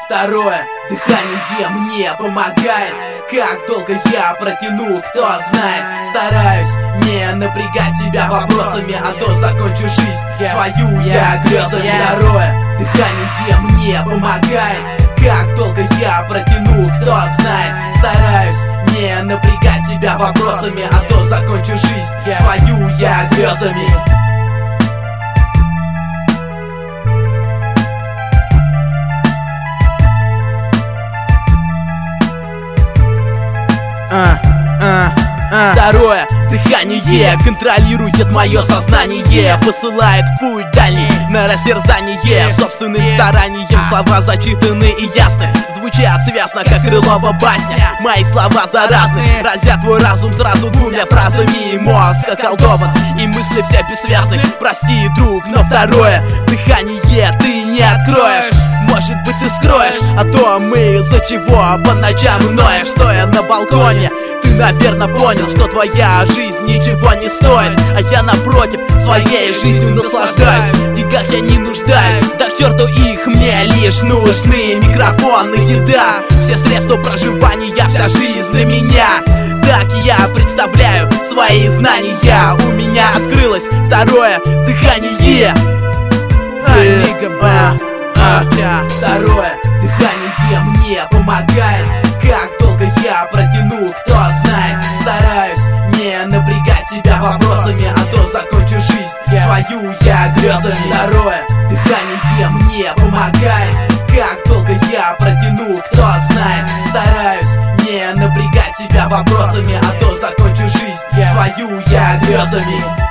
Второе дыхание мне помогает. Как долго я протяну, кто знает. Стараюсь не напрягать тебя вопросами, а то закончу жизнь свою я грезами. Второе дыхание мне помогает. Как долго я протяну, кто знает. Стараюсь не напрягать тебя вопросами, а то закончу жизнь свою я грезами. Второе дыхание контролирует мое сознание, посылает в путь дальний на растерзание. Собственным старанием слова зачитаны и ясны, звучат связно, как Крылова басня. Мои слова заразны, разят твой разум сразу двумя фразами. Мозг околдован и мысли все бессвязны. Прости, друг, но второе дыхание ты не откроешь. Может быть ты скроешь, а то мы из-за чего по ночам ноешь. Стоя на балконе, ты, наверное, понял, что твоя жизнь ничего не стоит. А я, напротив, своей жизнью наслаждаюсь. В деньгах я не нуждаюсь, да к черту их, мне лишь нужны микрофон и еда. Все средства проживания, вся жизнь для меня. Так я представляю свои знания. У меня открылось второе дыхание. Второе дыхание мне помогает. Как долго я протяну, кто знает. Стараюсь не напрягать тебя вопросами, а то закончу жизнь свою я грезами. Второе дыхание мне помогает. Как долго я протяну, кто знает. Стараюсь не напрягать тебя вопросами, а то закончу жизнь свою я грезами.